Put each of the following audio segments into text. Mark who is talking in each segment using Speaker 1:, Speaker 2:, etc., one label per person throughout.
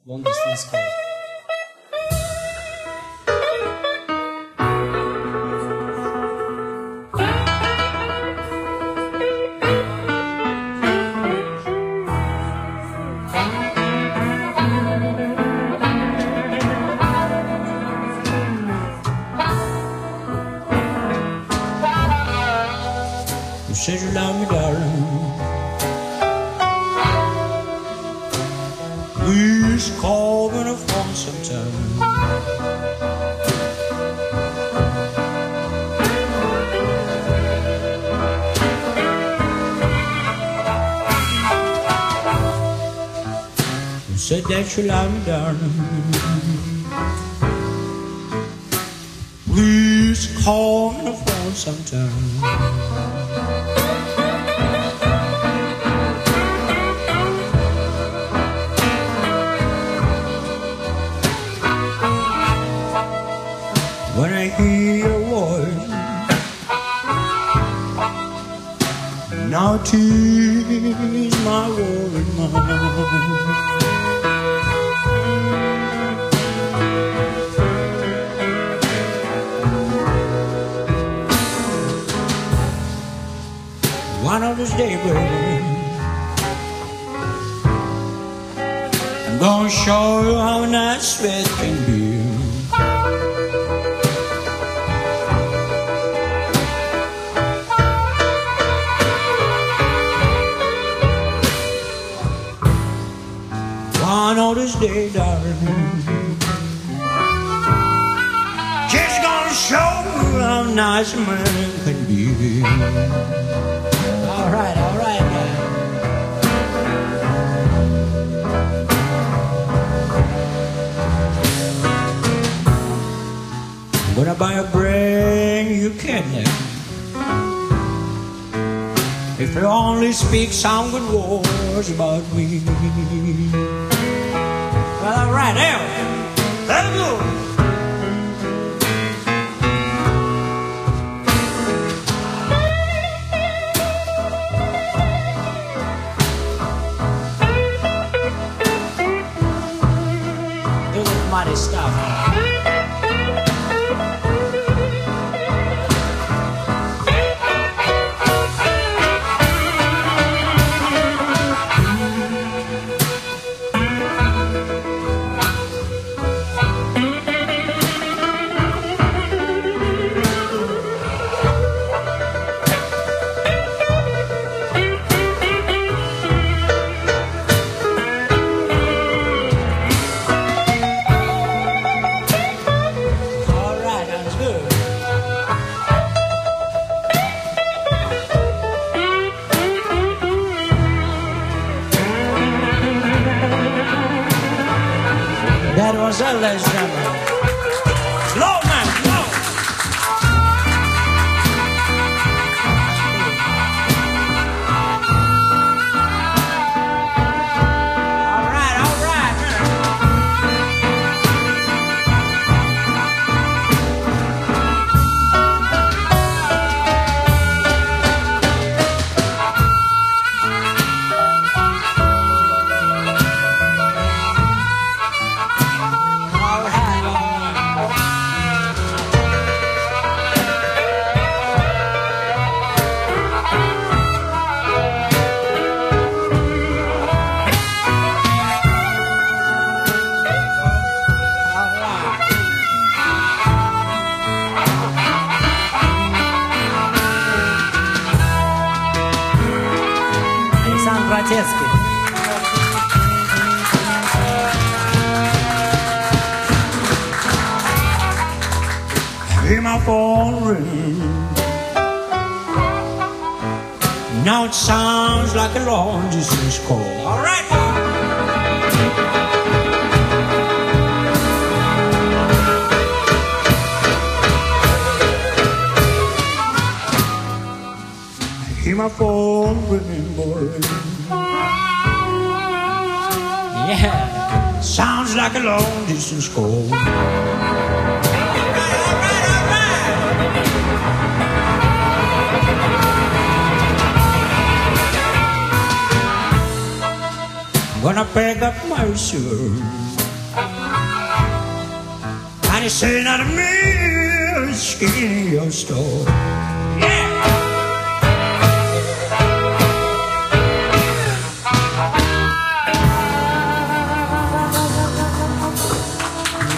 Speaker 1: Long distance call.
Speaker 2: You said you love me, darling. Please call me on the phone sometime. You said that you love me, darling. Please call me on the phone sometime. When I hear your voice, now it is my worried mind. One of these days, baby, I'm gonna show you how nice sweat can be. One of these days, darling, just gonna show you how nice a man can be. All right, man. I'm gonna buy a brand new Cadillac. If you only speak some good words about me. Well, all right, now, let's go. Do the mighty stuff. That was a legend. Slow, man, slow. All right, Братецкий. Hear my phone ring. Now it sounds like a long distance call. All right, hear my phone ringing, boy. Yeah, sounds like a long distance call. gonna pick up my sword. And he said, not a meal skin in your store. Yeah!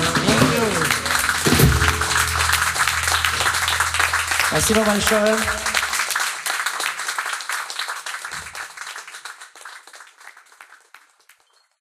Speaker 1: Спасибо большое.